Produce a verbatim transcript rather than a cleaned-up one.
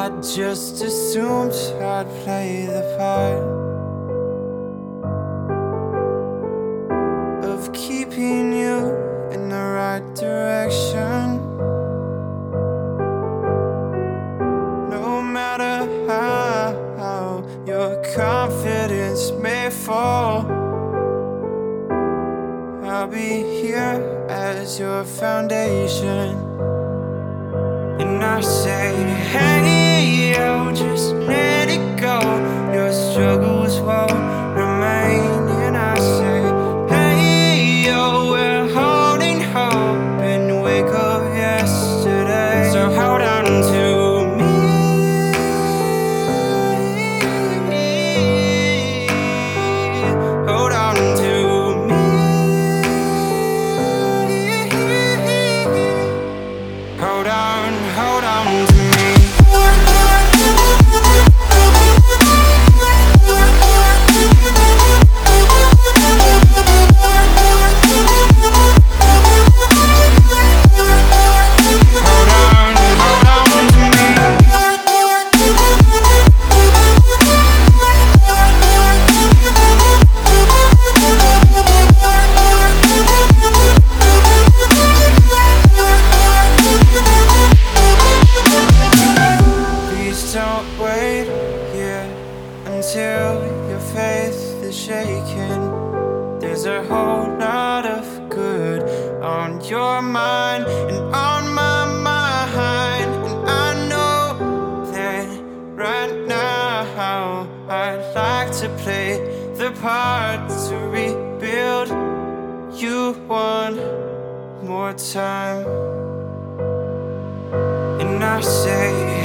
just assumed I'd play the part of keeping you in the right direction. No matter how your confidence may fall, I'll be here as your foundation. And I say, hey, yo, just let it go. Your struggles won't remain. And I say, hey, yo, we're holding hope and wake up yesterday. So hold on to me, hold on to me, hold on, hold on to me. Don't wait here until your faith is shaken. There's a whole lot of good on your mind and on my mind. And I know that right now I'd like to play the part to rebuild you one more time. And I say,